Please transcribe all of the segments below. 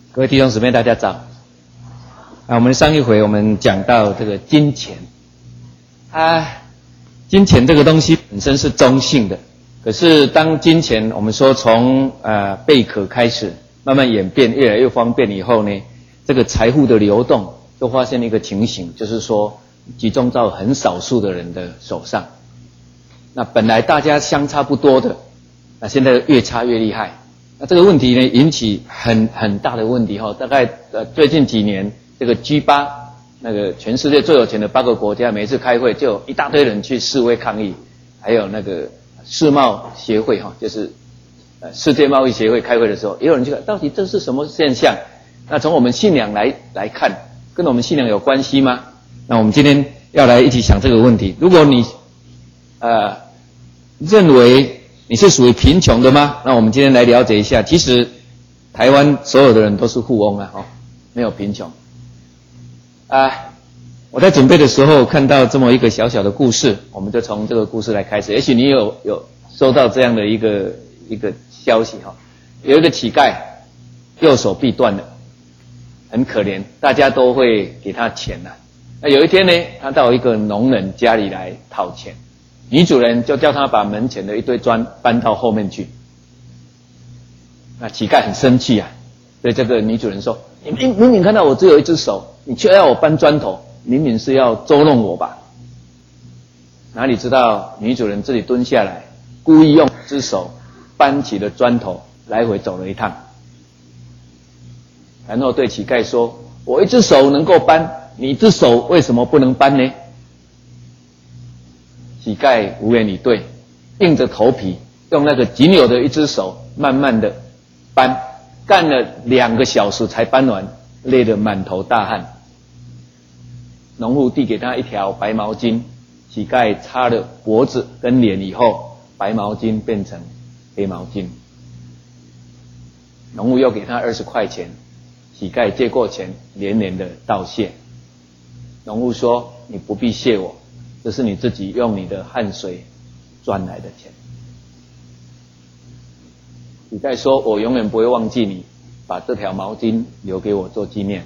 各位弟兄姊妹，大家早。我们上一回我们讲到这个金钱，金钱这个东西本身是中性的，可是当金钱我们说从贝壳开始慢慢演变，越来越方便以后呢，这个财富的流动就发现一个情形，就是说集中到很少数的人的手上。那本来大家相差不多的，那现在越差越厉害。那这个问题呢，引起很大的问题哈。大概最近几年，这个 G8 那个全世界最有钱的8个国家，每次开会就有一大堆人去示威抗议，还有那个世贸协会哈，就是世界贸易协会开会的时候，也有人去看，到底这是什么现象？那从我们信仰来看，跟我们信仰有关系吗？那我们今天要来一起想这个问题。如果你认为你是属于贫穷的吗？那我们今天来了解一下，其实台湾所有的人都是富翁啊，没有贫穷。我在准备的时候看到这么一个小小的故事，我们就从这个故事来开始。也许你有收到这样的一个消息哈，有一个乞丐右手臂断了，很可怜，大家都会给他钱啊。那有一天呢，他到一个农人家里来讨钱。女主人就叫他把门前的一堆砖搬到后面去。那乞丐很生气啊，所以这个女主人说：“你明明看到我只有一只手，你却要我搬砖头，明明是要捉弄我吧？”哪里知道女主人自己蹲下来，故意用一只手搬起了砖头，来回走了一趟，然后对乞丐说：“我一只手能够搬，你一只手为什么不能搬呢？”乞丐无言以对，硬着头皮用那个仅有的一只手慢慢的搬，干了2个小时才搬完，累得满头大汗。农户递给他一条白毛巾，乞丐擦了脖子跟脸以后，白毛巾变成黑毛巾。农户又给他20块钱，乞丐接过钱连连的道谢。农户说：“你不必谢我，这是你自己用你的汗水赚来的钱。”乞丐说：“我永远不会忘记你，把这条毛巾留给我做纪念。”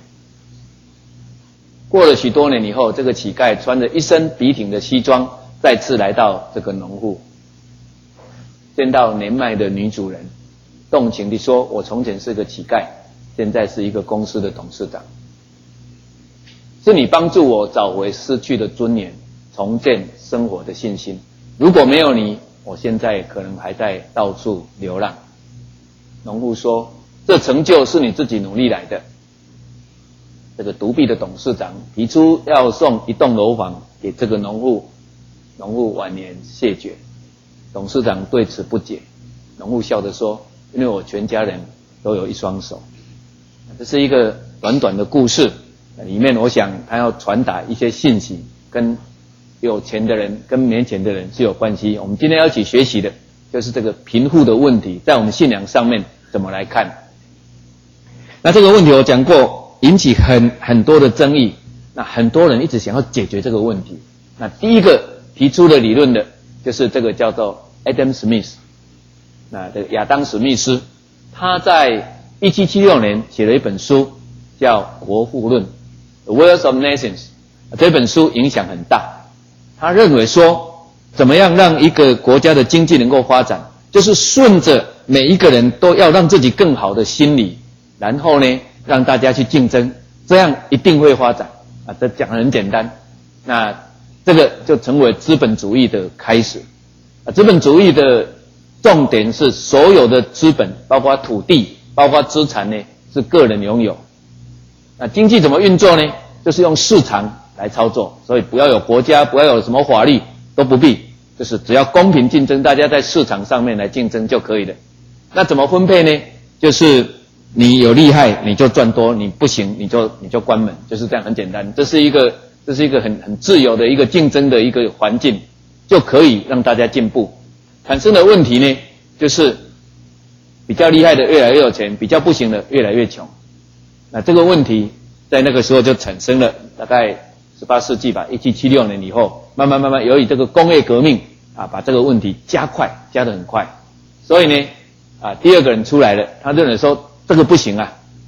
过了许多年以后，这个乞丐穿着一身笔挺的西装，再次来到这个农户，见到年迈的女主人，动情地说：“我从前是个乞丐，现在是一个公司的董事长，是你帮助我找回失去的尊严，重建生活的信心。如果没有你，我现在可能还在到处流浪。”农户说：“这成就是你自己努力来的。”这个独臂的董事长提出要送一栋楼房给这个农户，农户晚年谢绝。董事长对此不解，农户笑着说：“因为我全家人都有一双手。”这是一个短短的故事，里面我想他要传达一些信息，跟有钱的人跟没钱的人是有关系。我们今天要一起学习的就是这个贫富的问题，在我们信仰上面怎么来看。那这个问题我讲过，引起很多的争议，那很多人一直想要解决这个问题。那第一个提出的理论的就是这个叫做 Adam Smith， 那这个亚当史密斯，他在1776年写了一本书叫《国富论》 The Wealth of Nations， 这本书影响很大。他认为说，怎么样让一个国家的经济能够发展，就是顺着每一个人都要让自己更好的心理，然后呢让大家去竞争，这样一定会发展这讲得很简单。那这个就成为资本主义的开始资本主义的重点是所有的资本，包括土地，包括资产呢，是个人拥有。那经济怎么运作呢？就是用市场来操作，所以不要有国家，不要有什么法律，都不必，就是只要公平竞争，大家在市场上面来竞争就可以了。那怎么分配呢？就是你有厉害你就赚多，你不行你就关门，就是这样，很简单。这是一个很自由的一个竞争的一个环境，就可以让大家进步。产生的问题呢，就是比较厉害的越来越有钱，比较不行的越来越穷。那这个问题在那个时候就产生了，大概18世纪吧，1776年以后，慢慢由于这个工业革命把这个问题加得很快。所以呢第二个人出来了，他认为说这个不行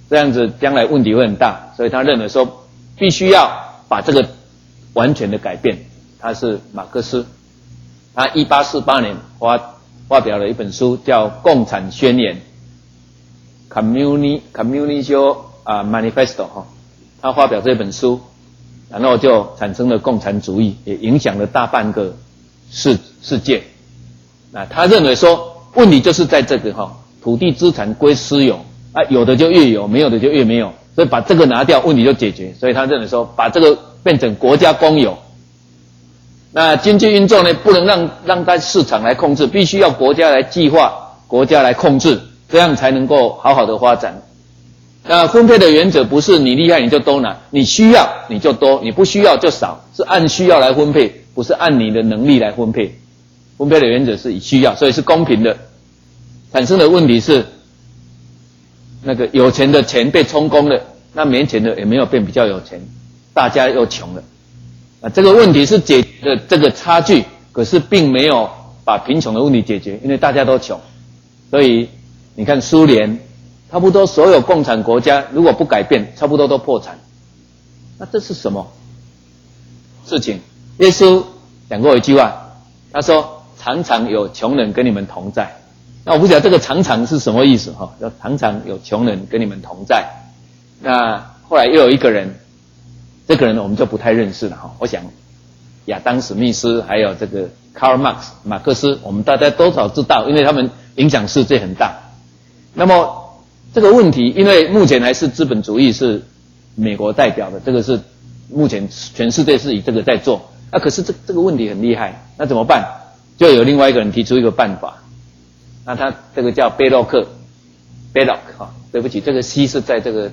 这样子将来问题会很大，所以他认为说必须要把这个完全的改变。他是马克思，他1848年发表了一本书叫《共产宣言》（Communist Manifesto） 哈，他发表这本书，然后就产生了共产主义，也影响了大半个世界。那他认为说问题就是在这个哈，土地资产归私有啊，有的就越有，没有的就越没有，所以把这个拿掉，问题就解决。所以他认为说把这个变成国家公有。那经济运作呢，不能让它市场来控制，必须要国家来计划，国家来控制，这样才能够好好的发展。那分配的原则不是你厉害你就多拿，你需要你就多，你不需要就少，是按需要来分配，不是按你的能力来分配。分配的原则是以需要，所以是公平的。产生的问题是，那个有钱的钱被充公了，那没钱的也没有变比较有钱，大家又穷了。这个问题是解决的这个差距，可是并没有把贫穷的问题解决，因为大家都穷。所以你看苏联，差不多所有共产国家如果不改变，差不多都破产。那这是什么事情？耶稣讲过一句话，他说常常有穷人跟你们同在。那我不晓得这个常常是什么意思哈，要常常有穷人跟你们同在。那后来又有一个人，这个人我们就不太认识了哈。我想亚当史密斯还有这个 Karl Marx 马克思，我们大家多少知道，因为他们影响世界很大。那么这个问题，因为目前还是资本主义是美国代表的，这个是目前全世界是以这个在做。那可是这个问题很厉害，那怎么办？就有另外一个人提出一个办法。那他这个叫贝洛克 ，Belloc 哈，对不起，这个 C 是在这个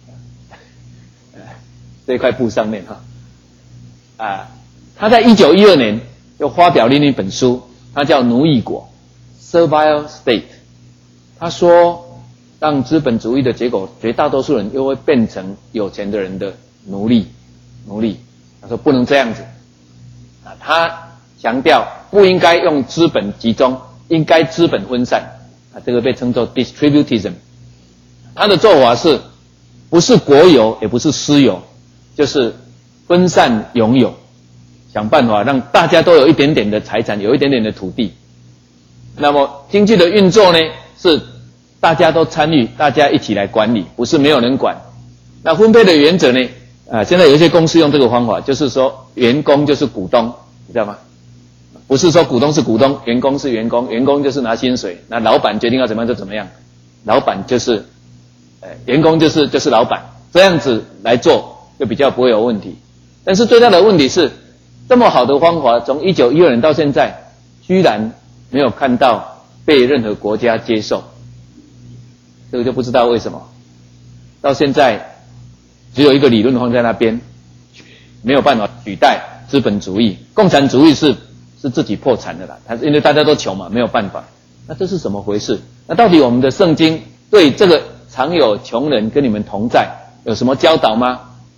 这块布上面哈。他在1912年又发表另一本书，他叫《奴役国》（Servile State）。他说，让资本主义的结果，绝大多数人又会变成有钱的人的奴隶。他说不能这样子。他强调不应该用资本集中。应该资本分散，这个被称作 distributism。他的做法是，不是国有，也不是私有，就是分散拥有，想办法让大家都有一点点的财产，有一点点的土地。那么经济的运作呢，是大家都参与，大家一起来管理，不是没有人管。那分配的原则呢？现在有一些公司用这个方法，就是说员工就是股东，你知道吗？不是说股东是股东，员工是员工，员工就是拿薪水，那老板决定要怎么样就怎么样，老板就是员工就是老板，这样子来做就比较不会有问题。但是最大的问题是，这么好的方法从1912年到现在居然没有看到被任何国家接受，这个就不知道为什么到现在只有一个理论放在那边，没有办法取代资本主义。共产主义是自己破产的啦，因为大家都穷嘛，没有办法。那这是怎么回事？那到底我们的圣经对这个常有穷人跟你们同在有什么教导吗？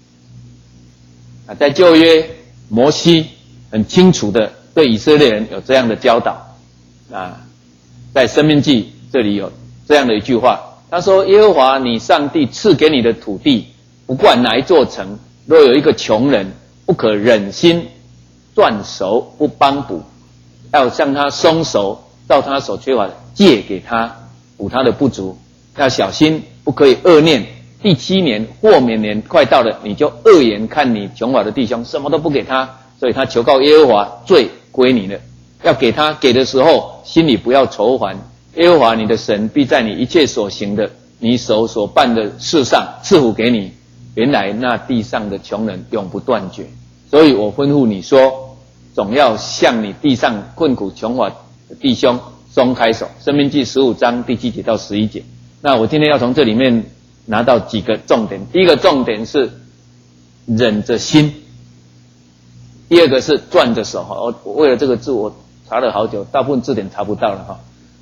在旧约摩西很清楚的对以色列人有这样的教导。在申命记这里有这样的一句话，他说耶和华你上帝赐给你的土地，不管哪一座城，若有一个穷人不可忍心断手不帮补，要向他松手，照他所缺乏的借给他，补他的不足。要小心，不可以恶念。第7年豁免年快到了，你就恶眼看你穷乏的弟兄，什么都不给他，所以他求告耶和华，罪归你了。要给他，给的时候心里不要愁烦，耶和华你的神必在你一切所行的，你手所办的事上赐福给你。原来那地上的穷人永不断绝，所以我吩咐你说，总要向你地上困苦穷乏的弟兄松开手。申命记15章第7节到11节。那我今天要从这里面拿到几个重点。第一个重点是忍着心，第二个是攥着手。我为了这个字我查了好久，大部分字典查不到了哈。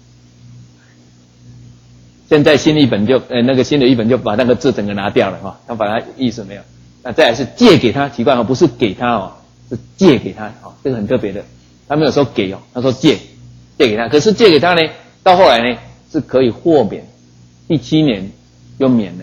现在新译本就那个新的译本就把那个字整个拿掉了哈，他把它意思没有。那再来是借给他，奇怪不是给他是借给他这个很特别的，他没有说给他说借给他。可是借给他呢，到后来呢是可以豁免，第7年就免了。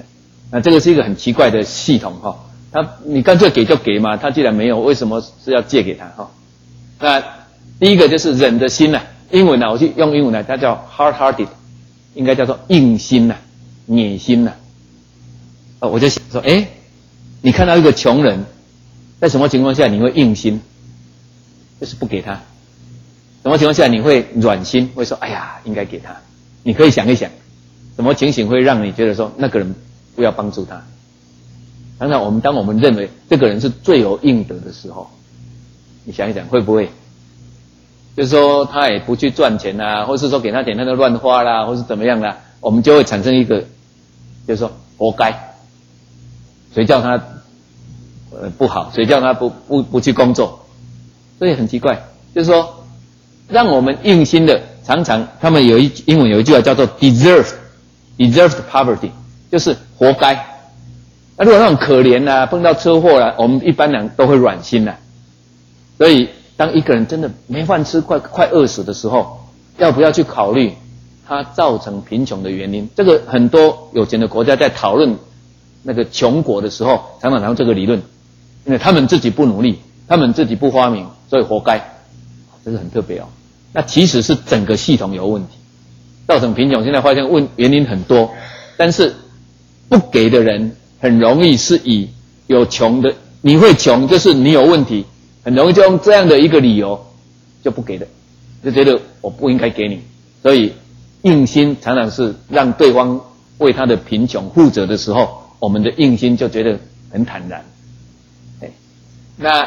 那这个是一个很奇怪的系统哈。你干脆给就给嘛，他既然没有，为什么是要借给他哈？那第一个就是忍的心呐，英文啊，我去用英文来，它叫 hard-hearted， 应该叫做硬心呐、野心呐。我就想说，你看到一个穷人，在什么情况下你会硬心？就是不给他。什么情况下你会软心？会说，哎呀，应该给他。你可以想一想，什么情形会让你觉得说那个人不要帮助他？常常当我们认为这个人是罪有应得的时候，你想一想会不会？就是说他也不去赚钱啊，或是说给他点他就乱花啦，或是怎么样啦，我们就会产生一个，就是说活该。谁叫他不好？谁叫他不去工作？所以很奇怪，就是说让我们硬心的，常常他们英文有一句话叫做 deserved poverty， 就是活该。那如果那种可怜啊，碰到车祸啦，我们一般人都会软心啦。所以当一个人真的没饭吃，快饿死的时候，要不要去考虑他造成贫穷的原因？这个很多有钱的国家在讨论那个穷国的时候，常常用这个理论，因为他们自己不努力，他们自己不发明，所以活该。这是很特别哦。那其实是整个系统有问题，造成贫穷。现在发现原因很多，但是不给的人很容易是以有穷的，你会穷就是你有问题，很容易就用这样的一个理由就不给的，就觉得我不应该给你。所以硬心常常是让对方为他的贫穷负责的时候，我们的硬心就觉得很坦然。那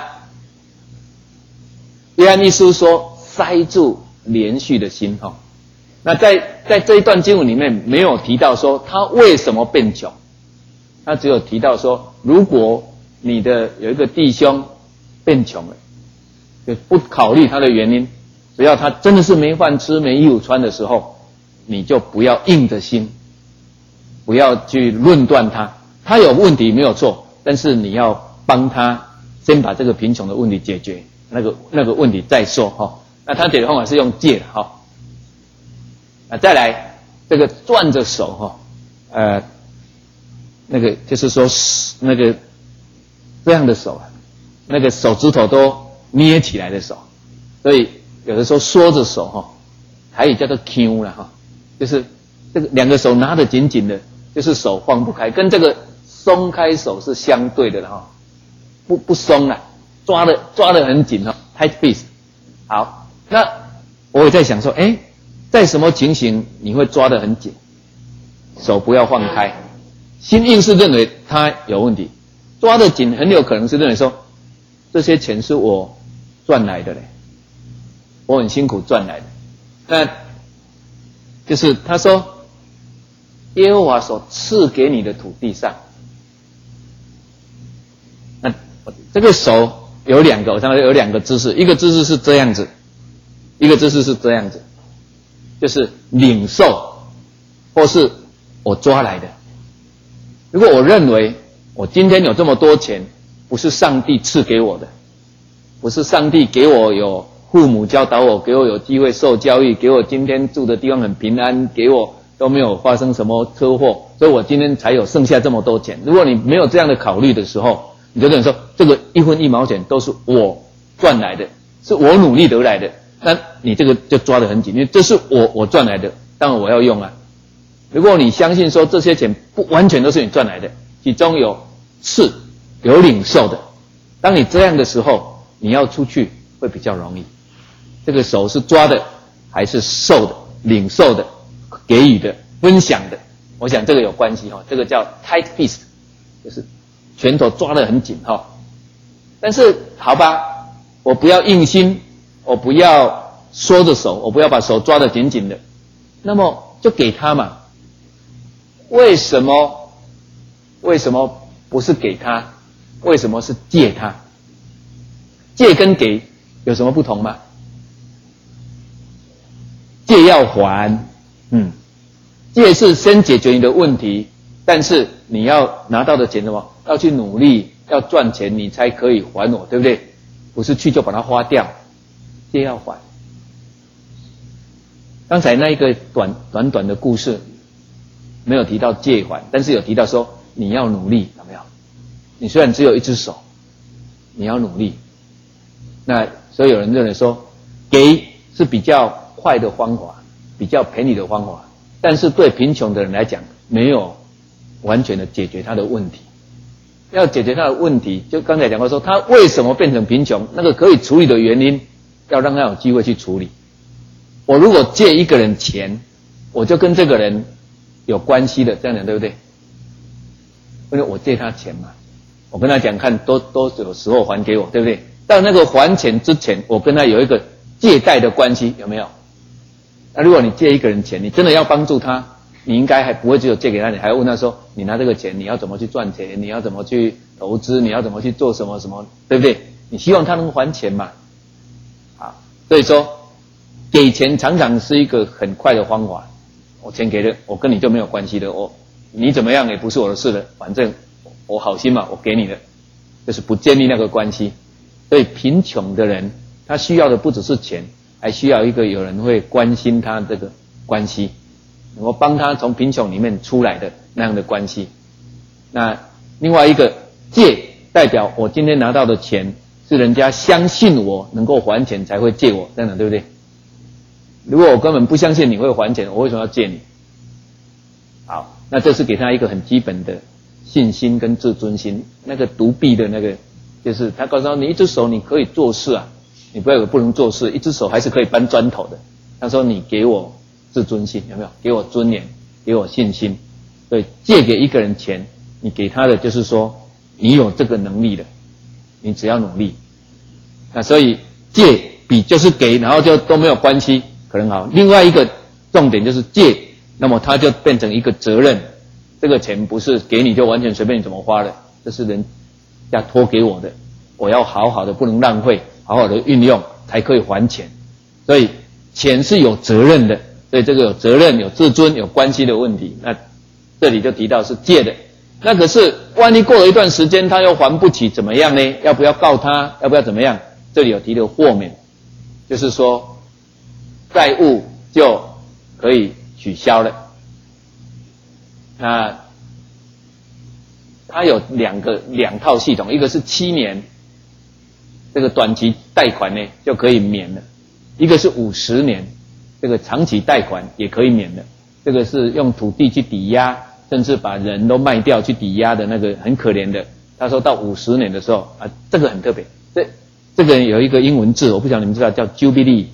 约翰一书说塞住连续的心哈。那在这一段经文里面没有提到说他为什么变穷，他只有提到说，如果你的有一个弟兄变穷了，就不考虑他的原因，只要他真的是没饭吃没衣服穿的时候，你就不要硬着心，不要去论断他，他有问题没有错，但是你要帮他先把这个贫穷的问题解决，那个问题再说哈。那他解决方法是用借的哈。再来这个攥着手哈，那个就是说那个这样的手啊，那个手指头都捏起来的手，所以有的时候缩着手哈，台语叫做 Q 啦哈，就是这个两个手拿得紧紧的，就是手放不开，跟这个松开手是相对的哈，不松啦，抓得很紧哈 ，tight fist。好，那我也在想说，在什么情形你会抓得很紧，手不要放开？心硬是认为他有问题，抓得紧很有可能是认为说，这些钱是我赚来的嘞，我很辛苦赚来的。那就是他说，耶和华所赐给你的土地上，那这个手有两个，我常常有两个姿势，一个姿势是这样子，一个姿势是这样子，就是领受，或是我抓来的。如果我认为我今天有这么多钱，不是上帝赐给我的，不是上帝给我有父母教导我，给我有机会受教育，给我今天住的地方很平安，给我都没有发生什么车祸，所以我今天才有剩下这么多钱。如果你没有这样的考虑的时候，你就跟人说这个一分一毛钱都是我赚来的，是我努力得来的，那你这个就抓得很紧，因为这是我赚来的，当然我要用啊。如果你相信说这些钱不完全都是你赚来的，其中有赐有领受的，当你这样的时候，你要出去会比较容易。这个手是抓的还是受的、领受的、给予的、分享的，我想这个有关系哈。这个叫 tight fist， 就是拳头抓得很紧哈。但是好吧，我不要硬心，我不要缩着手，我不要把手抓得紧紧的，那么就给他嘛。为什么不是给他？为什么是借他？借跟给有什么不同吗？借要还，借是先解决你的问题，但是你要拿到的钱什么？要去努力，要赚钱，你才可以还我，对不对？不是去就把它花掉，借要还。刚才那一个短的故事没有提到借还，但是有提到说你要努力，有没有？你虽然只有一只手，你要努力。那所以有人认为说，给是比较快的方法，比较便宜的方法，但是对贫穷的人来讲，没有完全的解决他的问题。要解决他的问题，就刚才讲过说，他为什么变成贫穷，那个可以处理的原因，要让他有机会去处理。我如果借一个人钱，我就跟这个人有关系的，这样讲对不对？因为我借他钱嘛，我跟他讲看都有时候还给我，对不对？到那个还钱之前，我跟他有一个借贷的关系，有没有？那如果你借一个人钱，你真的要帮助他，你应该还不会只有借给他，你还要问他说，你拿这个钱你要怎么去赚钱，你要怎么去投资，你要怎么去做什么什么，对不对？你希望他能还钱嘛。好，所以说给钱常常是一个很快的方法。我钱给了，我跟你就没有关系的，你怎么样也不是我的事的，反正我好心嘛，我给你的，就是不建立那个关系。所以贫穷的人，他需要的不只是钱，还需要一个有人会关心他这个关系，能够帮他从贫穷里面出来的那样的关系。那另外一个借，代表我今天拿到的钱是人家相信我能够还钱才会借我，这样的对不对？如果我根本不相信你会还钱，我为什么要借你？好，那这是给他一个很基本的信心跟自尊心。那个独臂的那个，就是他告诉他，你一只手你可以做事啊，你不要有不能做事，一只手还是可以搬砖头的。他说你给我自尊心，有没有？给我尊严，给我信心。所以借给一个人钱，你给他的就是说你有这个能力的，你只要努力。那所以借比就是给，然后就都没有关系，可能好。另外一个重点就是借，那么它就变成一个责任。这个钱不是给你就完全随便你怎么花的，这是人家托给我的，我要好好的，不能浪费，好好的运用才可以还钱。所以钱是有责任的，所以这个有责任、有自尊、有关系的问题。那这里就提到是借的。那可是万一过了一段时间他又还不起，怎么样呢？要不要告他？要不要怎么样？这里有提的豁免，就是说债务就可以取消了。那它有两套系统，一个是7年，这个短期贷款呢就可以免了；一个是50年，这个长期贷款也可以免了。这个是用土地去抵押，甚至把人都卖掉去抵押的那个很可怜的。他说到50年的时候啊，这个很特别。这个有一个英文字，我不晓得你们知道，叫 Jubilee，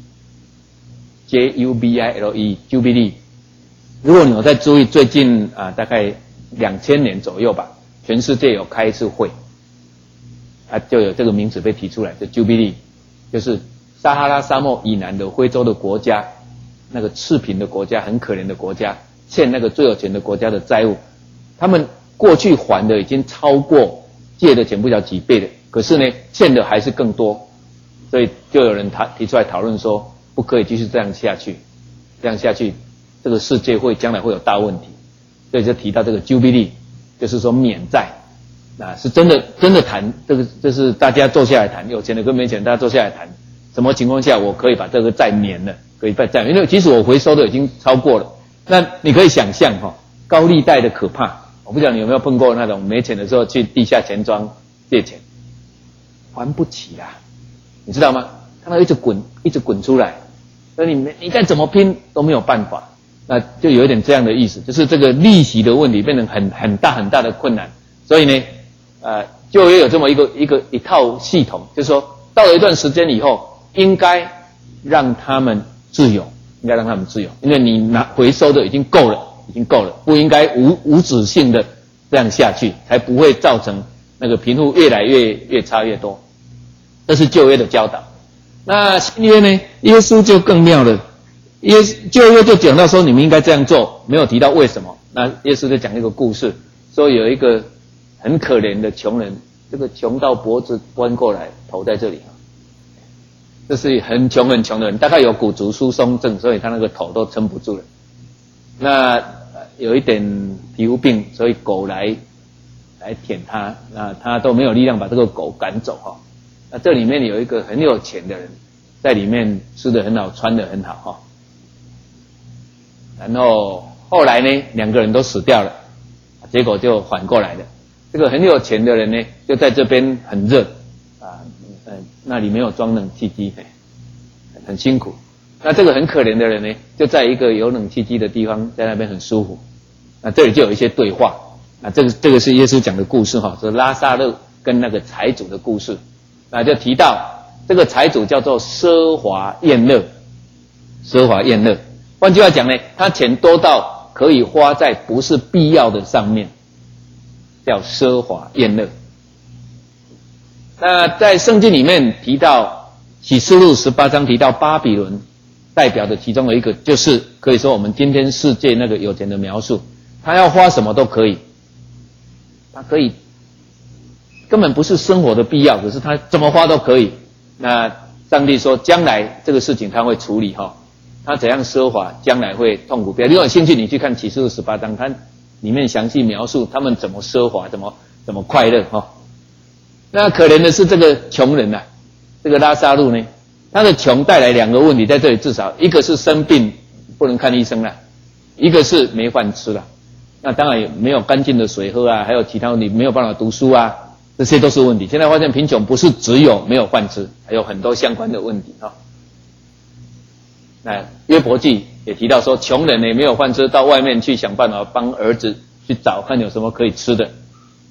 J-U-B-I-L-E Jubilee。如果你有在注意，最近大概2000年左右吧，全世界有开一次会，就有这个名词被提出来，就 Jubilee， 就是撒哈拉沙漠以南的非洲的国家，那个赤贫的国家，很可怜的国家，欠那个最有钱的国家的债务，他们过去还的已经超过借的钱不晓得几倍的，可是呢，欠的还是更多，所以就有人提出来讨论说，不可以继续这样下去，这个世界将来会有大问题，所以就提到这个 Jubilee， 就是说免债，是真的谈这是大家坐下来谈，有钱的跟没钱的大家坐下来谈，什么情况下我可以把这个债免了，可以把债免，因为即使我回收的已经超过了，那你可以想象高利贷的可怕。我不知道你有没有碰过那种没钱的时候去地下钱庄借钱，还不起啦，你知道吗？看到一直滚出来，所以你再怎么拼都没有办法，那就有一点这样的意思，就是这个利息的问题变成很大的困难。所以呢，就也有这么一套系统，就是说到了一段时间以后，应该让他们自由，因为你回收的已经够了，不应该无止境的这样下去，才不会造成那个贫富越来越差越多。这是旧约的教导。那新约呢？耶稣就更妙了。旧约就讲到说你们应该这样做，没有提到为什么。那耶稣就讲一个故事，说有一个很可怜的穷人，这个穷到脖子弯过来，头在这里。这是很穷的人，大概有骨质疏松症，所以他那个头都撑不住了。那有一点皮肤病，所以狗来舔他，那他都没有力量把这个狗赶走。那这里面有一个很有钱的人，在里面吃得很好，穿得很好。然后后来呢，2个人都死掉了， 结果就反过来了。这个很有钱的人呢，就在这边很热那里没有装冷气机，很辛苦。那这个很可怜的人呢，就在一个有冷气机的地方，在那边很舒服。那这里就有一些对话这个是耶稣讲的故事是拉撒勒跟那个财主的故事。那就提到这个财主叫做奢华宴乐，奢华宴乐。换句话讲呢，他钱多到可以花在不是必要的上面，叫奢华宴乐。那在圣经里面提到启示录18章提到巴比伦，代表的其中的一个就是可以说我们今天世界那个有钱的描述，他要花什么都可以，他可以根本不是生活的必要，可是他怎么花都可以。那上帝说将来这个事情他会处理他怎样奢华将来会痛苦。如果有兴趣你去看启示录18章，它里面详细描述他们怎么奢华怎么快乐那可怜的是这个穷人这个拉撒路呢，他的穷带来2个问题，在这里至少一个是生病不能看医生一个是没饭吃那当然也没有干净的水喝还有其他问题，没有办法读书这些都是问题。现在发现贫穷不是只有没有饭吃，还有很多相关的问题那约伯记也提到说，穷人呢没有饭吃，到外面去想办法帮儿子去找看有什么可以吃的。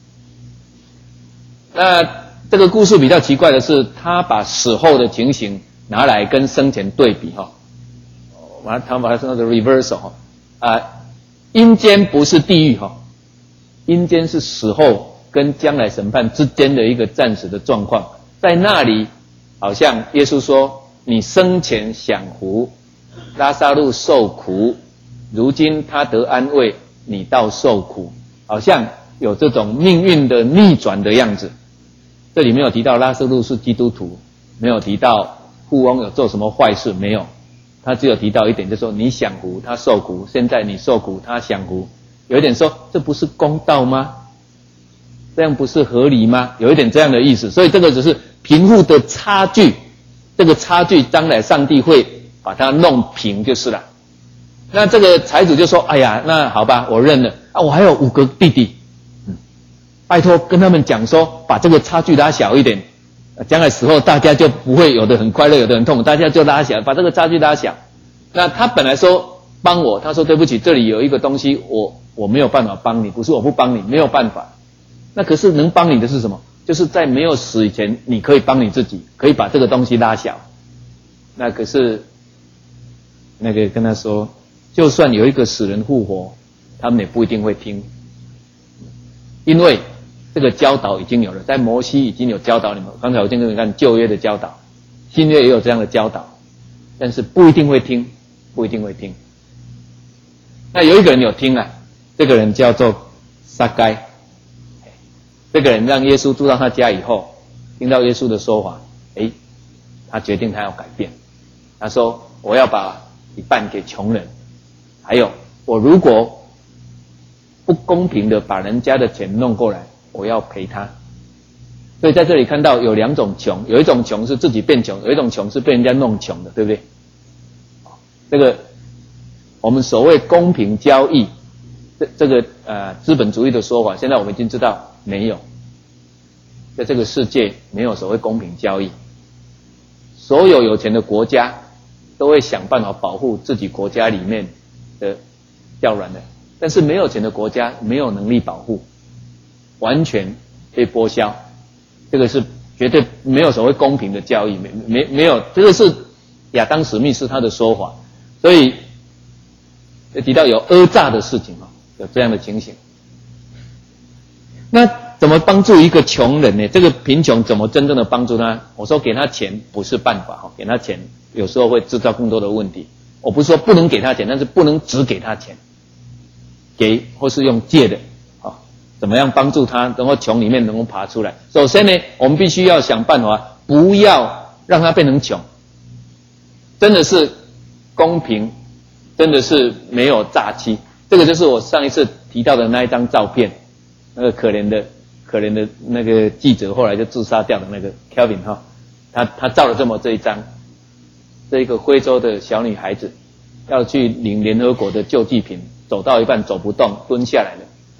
那这个故事比较奇怪的是，他把死后的情形拿来跟生前对比他把它称作 reversal 阴间不是地狱阴间是死后跟将来审判之间的一个暂时的状况。在那里好像耶稣说，你生前享福，拉撒路受苦，如今他得安慰，你倒受苦，好像有这种命运的逆转的样子。这里没有提到拉撒路是基督徒，没有提到富翁有做什么坏事，没有，他只有提到一点，就是说你享福他受苦，现在你受苦他享福，有一点说这不是公道吗？这样不是合理吗？有一点这样的意思。所以这个只是贫富的差距，这个差距将来上帝会把它弄平就是了。那这个财主就说，哎呀，那好吧，我认了我还有5个弟弟拜托跟他们讲说，把这个差距拉小一点，将来死后大家就不会有的很快乐，有的很痛苦，大家就拉小，把这个差距拉小。那他本来说帮我，他说对不起，这里有一个东西我没有办法帮你，不是我不帮你，没有办法。那可是能帮你的是什么？就是在没有死以前，你可以帮你自己，可以把这个东西拉小。那可是那个跟他说，就算有一个死人复活，他们也不一定会听，因为这个教导已经有了，在摩西已经有教导你们。刚才我已经给你看旧约的教导，新约也有这样的教导，但是不一定会听，不一定会听。那有一个人有听这个人叫做撒该。这个人让耶稣住到他家以后，听到耶稣的说法，他决定他要改变。他说，我要把一半给穷人，还有我如果不公平的把人家的钱弄过来，我要赔他。所以在这里看到有2种穷，有一种穷是自己变穷，有一种穷是被人家弄穷的，对不对？这个我们所谓公平交易，这个资本主义的说法，现在我们已经知道没有，在这个世界没有所谓公平交易。所有有钱的国家都会想办法保护自己国家里面的较软的，但是没有钱的国家没有能力保护，完全被剥削。这个是绝对没有所谓公平的交易，没有，这个是亚当史密斯他的说法。所以提到有讹诈的事情有这样的情形。那怎么帮助一个穷人呢？这个贫穷怎么真正的帮助他？我说给他钱不是办法给他钱有时候会制造更多的问题。我不是说不能给他钱，但是不能只给他钱，给或是用借的怎么样帮助他能够穷里面能够爬出来？首先呢，我们必须要想办法不要让他变成穷，真的是公平，真的是没有诈欺。这个就是我上一次提到的那一张照片，那个可怜的那个记者后来就自杀掉的那个 Kelvin 他照了这一张，这一个非洲的小女孩子要去领联合国的救济品，走到一半走不动，蹲下来了，那个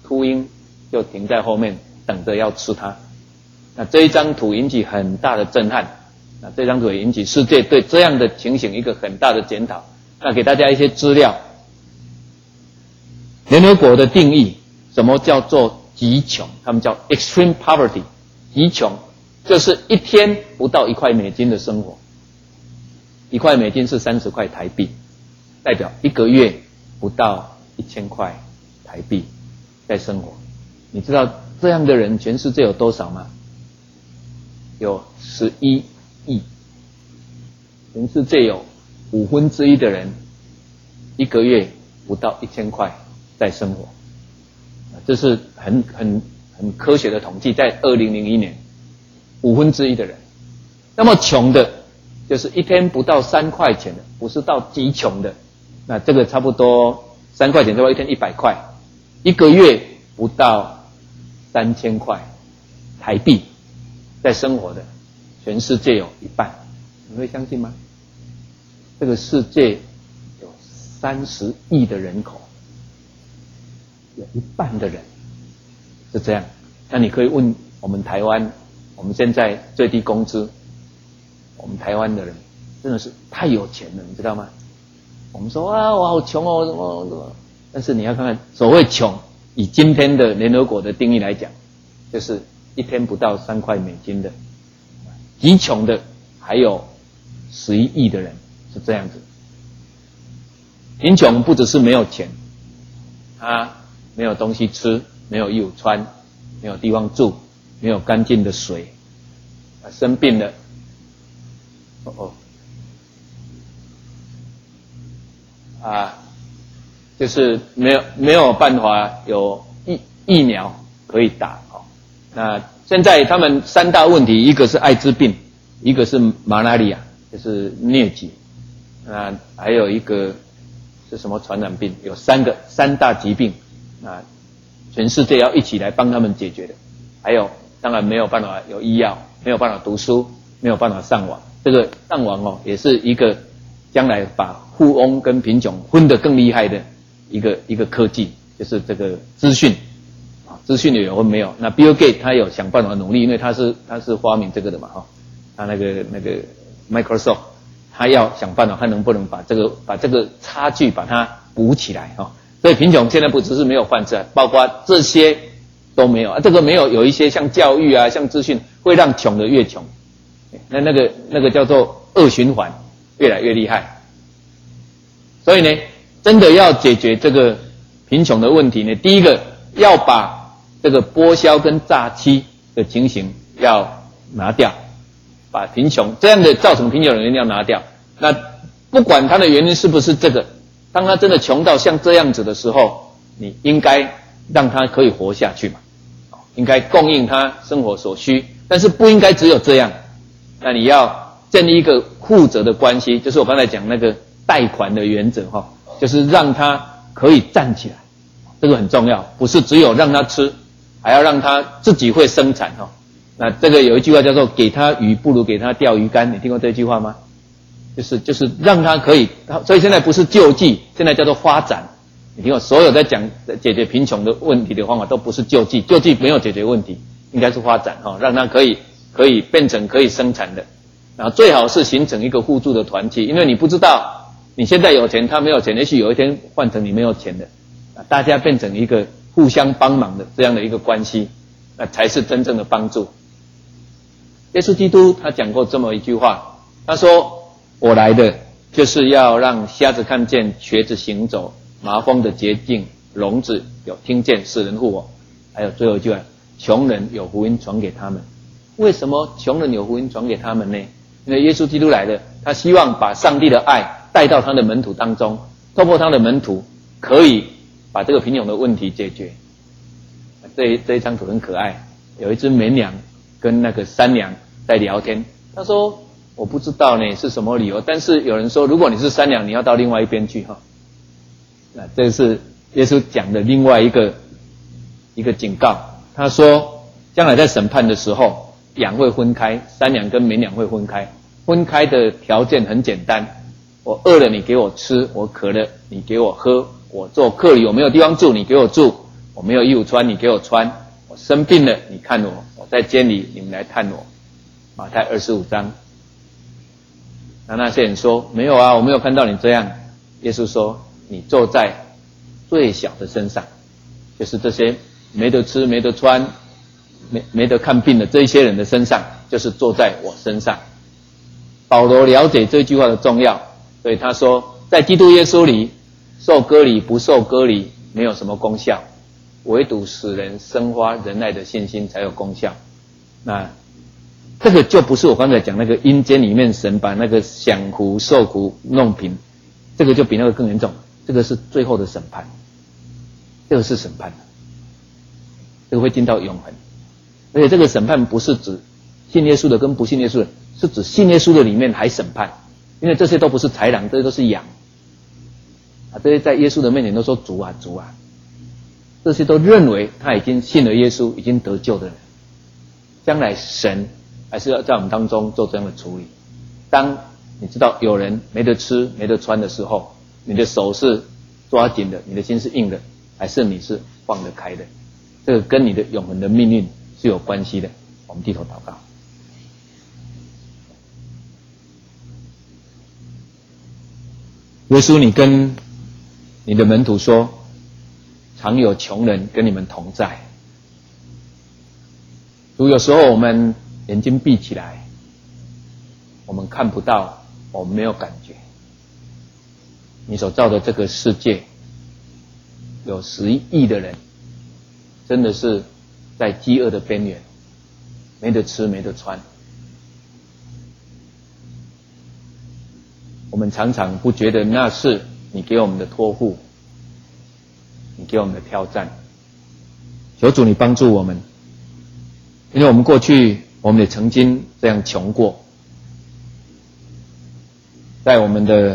秃鹰就停在后面等着要吃它。那这一张图引起很大的震撼，那这张图也引起世界对这样的情形一个很大的检讨。那给大家一些资料，联合国的定义，什么叫做极穷？他们叫 extreme poverty， 极穷就是一天不到1块美金的生活，1块美金是30块台币，代表1个月不到1000块台币在生活。你知道这样的人全世界有多少吗？有11亿，全世界有1/5的人1个月不到1000块在生活，这是很科学的统计，在2001年1/5的人。那么穷的就是一天不到3块钱的，不是到极穷的，那这个差不多3块钱的话，一天100块，1个月不到3000块台币在生活的，全世界有一半，你会相信吗？这个世界有30亿的人口，有一半的人是这样。那你可以问我们台湾，我们现在最低工资，我们台湾的人真的是太有钱了，你知道吗？我们说啊，我好穷哦，但是你要看看所谓穷，以今天的联合国的定义来讲，就是一天不到3块美金的，极穷的还有11亿的人是这样子。贫穷不只是没有钱，他没有东西吃，没有衣服穿，没有地方住，没有干净的水，生病了，就是没有办法有疫苗可以打。那现在他们3大问题，一个是艾滋病，一个是马拉利亚，就是疟疾，还有一个是什么传染病，有3大疾病，全世界要一起来帮他们解决的。还有当然没有办法有医药，没有办法读书，没有办法上网。这个上网也是一个将来把富翁跟贫穷分得更厉害的一个科技，就是这个资讯。资讯有或没有，那 Bill Gates 他有想办法努力，因为他是发明这个的嘛，他那个 Microsoft 他要想办法看能不能把这个差距把它补起来。所以贫穷现在不只是没有犯罪，包括这些都没有，这个没有一些像教育啊，像资讯会让穷的越穷，那个叫做恶循环，越来越厉害。所以呢，真的要解决这个贫穷的问题呢，第一个要把这个剥削跟诈欺的情形要拿掉，把贫穷这样的造成贫穷的原因要拿掉。那不管他的原因是不是这个，当他真的穷到像这样子的时候，你应该让他可以活下去嘛，应该供应他生活所需，但是不应该只有这样。那你要建立一个负责的关系，就是我刚才讲那个贷款的原则，就是让他可以站起来，这个很重要，不是只有让他吃，还要让他自己会生产。那这个有一句话叫做给他鱼不如给他钓鱼竿，你听过这句话吗？就是让他可以，所以现在不是救济，现在叫做发展。你听过所有在讲解决贫穷的问题的方法都不是救济，救济没有解决问题，应该是发展，让他可以变成可以生产的。然后最好是形成一个互助的团体，因为你不知道你现在有钱他没有钱，也许有一天换成你没有钱的，大家变成一个互相帮忙的这样的一个关系，那才是真正的帮助。耶稣基督他讲过这么一句话，他说我来的就是要让瞎子看见，瘸子行走，麻风的洁净，聋子有听见，死人复活。还有最后一句话，穷人有福音传给他们。为什么穷人有福音传给他们呢？因为耶稣基督来了，他希望把上帝的爱带到他的门徒当中，透过他的门徒可以把这个贫穷的问题解决。这一张图很可爱，有一只绵羊跟那个山羊在聊天，他说我不知道呢是什么理由，但是有人说如果你是山羊，你要到另外一边去。那这是耶稣讲的另外一个警告，他说将来在审判的时候，羊会分开，山羊跟绵羊会分开，分开的条件很简单，我饿了你给我吃，我渴了你给我喝，我做客旅我没有地方住你给我住， 我没有衣服穿，你给我穿；我生病了，你看我；我在监里，你们来探我。马太25章。那些人说没有啊，我没有看到你这样。耶稣说，你坐在最小的身上，就是这些没得吃没得穿没得看病的这一些人的身上，就是坐在我身上。保罗了解这句话的重要，所以他说，在基督耶稣里，受割礼不受割礼没有什么功效，唯独使人生发仁爱的信心才有功效。那这个就不是我刚才讲那个阴间里面神把那个享福受苦弄平，这个就比那个更严重，这个是最后的审判，这个是审判，这个会进到永恒。而且这个审判不是指信耶稣的跟不信耶稣的，是指信耶稣的里面还审判，因为这些都不是豺狼，这些都是羊这些在耶稣的面前都说主啊主啊，这些都认为他已经信了耶稣，已经得救的人，将来神还是要在我们当中做这样的处理。当你知道有人没得吃没得穿的时候，你的手是抓紧的，你的心是硬的，还是你是放得开的，这个跟你的永恒的命运是有关系的。我们低头祷告。耶稣，你跟你的门徒说，常有穷人跟你们同在。如有时候我们眼睛闭起来，我们看不到，我们没有感觉，你所造的这个世界有11亿的人，真的是在饥饿的边缘，没得吃没得穿。我们常常不觉得那是你给我们的托付，你给我们的挑战。求主你帮助我们，因为我们过去我们也曾经这样穷过，在我们的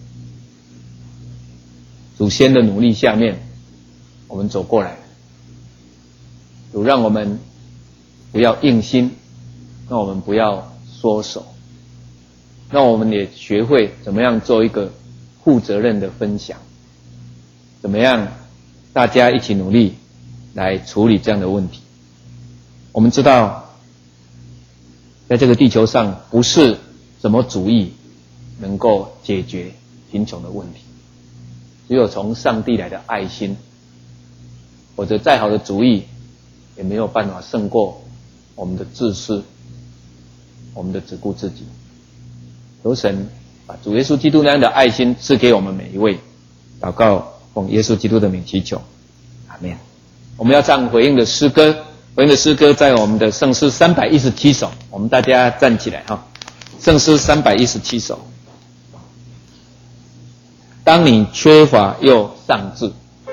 祖先的努力下面，我们走过来。主让我们不要硬心，让我们不要缩手，让我们也学会怎么样做一个负责任的分享，怎么样大家一起努力来处理这样的问题。我们知道在这个地球上不是什么主义能够解决贫穷的问题，只有从上帝来的爱心，或者再好的主义也没有办法胜过我们的自私，我们的只顾自己。求神把主耶稣基督那样的爱心赐给我们每一位。祷告奉耶稣基督的名祈求，阿们。我们要唱回应的诗歌，回应的诗歌在我们的圣诗317首，我们大家站起来哈。圣诗317首。当你缺乏又丧志。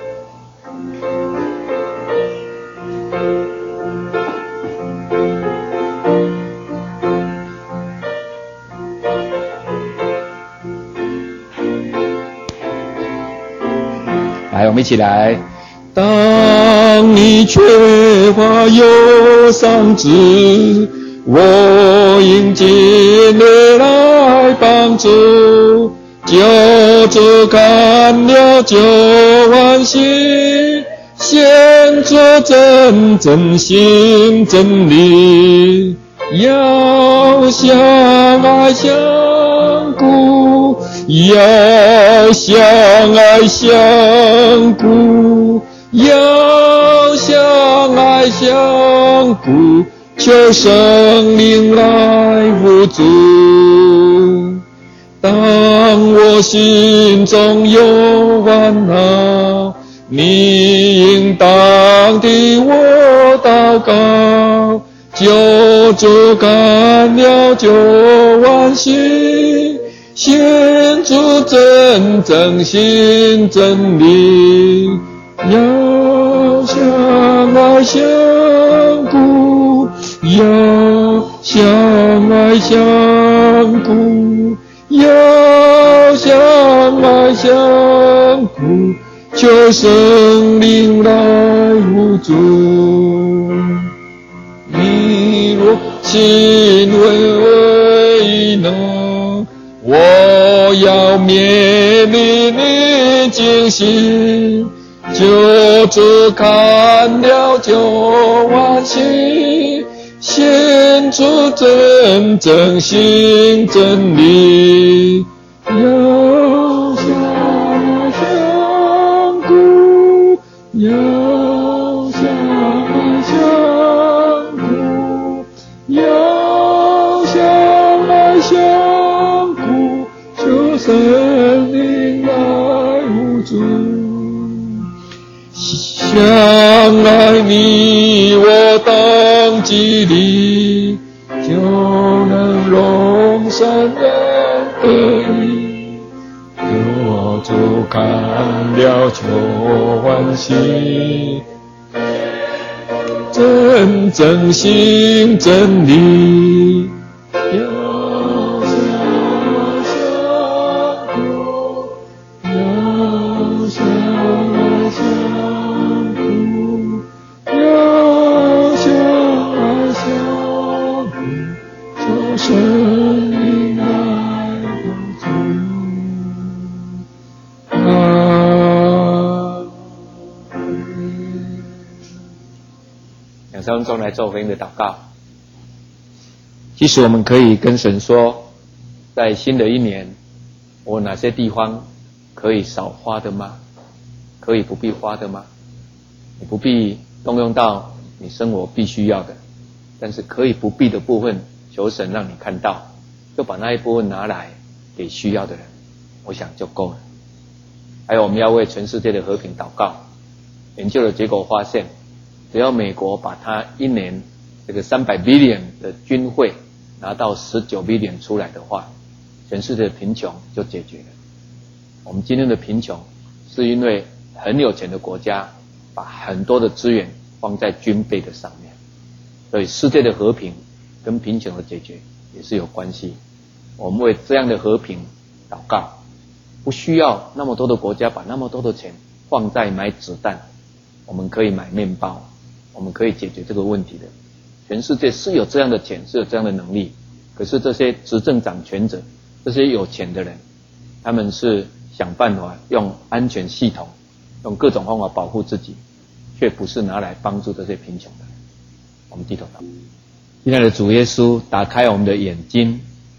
来，我们一起来。 当你缺乏又丧志，我迎接你来帮助，救主干了就欢喜，献出真心真理，要相爱相顾，要相爱相顾，要相爱相顾，求圣灵来辅助。当我心中有烦恼，你应当替我祷告，救主干了就欢喜，献出真心真理，要相爱相顾，要相爱相顾，要相爱相顾，求圣灵来辅助。你若心为能，我要面临你惊喜， 就只看了就欢喜，显出真正心真理，要下来相顾，要下来相顾，要下来相顾，求神灵来护助。相爱你我当激励，就能容神人得意，我就看了就欢喜，真正心真理，要下来相顾，要下来相顾，要下来相顾，求神灵来帮助。 2、3分钟来做回应的祷告。其实我们可以跟神说，在新的一年，我哪些地方可以少花的吗？可以不必花的吗？你不必动用到你生活必须要的，但是可以不必的部分，求神让你看到，就把那一部分拿来给需要的人，我想就够了。还有我们要为全世界的和平祷告。研究的结果发现，只要美国把它一年这个300 billion 的军费拿到19 billion 出来的话，全世界的贫穷就解决了。我们今天的贫穷是因为很有钱的国家把很多的资源放在军备的上面，所以世界的和平跟贫穷的解决也是有关系。我们为这样的和平祷告，不需要那么多的国家把那么多的钱放在买子弹，我们可以买面包，我们可以解决这个问题的。全世界是有这样的钱，是有这样的能力，可是这些执政掌权者，这些有钱的人，他们是想办法用安全系统，用各种方法保护自己，却不是拿来帮助这些贫穷的人。我们低头祷告。亲爱的主耶稣，打开我们的眼睛，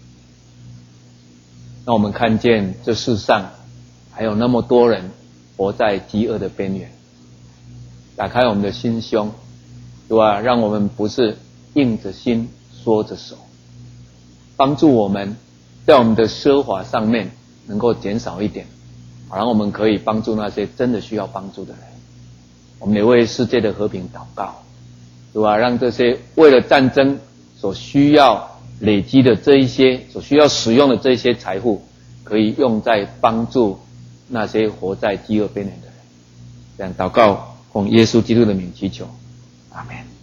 让我们看见这世上还有那么多人活在饥饿的边缘。打开我们的心胸，主啊，让我们不是硬着心缩着手，帮助我们在我们的奢华上面能够减少一点，好让我们可以帮助那些真的需要帮助的人。我们也为世界的和平祷告，主啊，让这些为了战争所需要累积的这一些，所需要使用的这些财富，可以用在帮助那些活在饥饿边缘的人。这样祷告，奉耶稣基督的名祈求，阿们。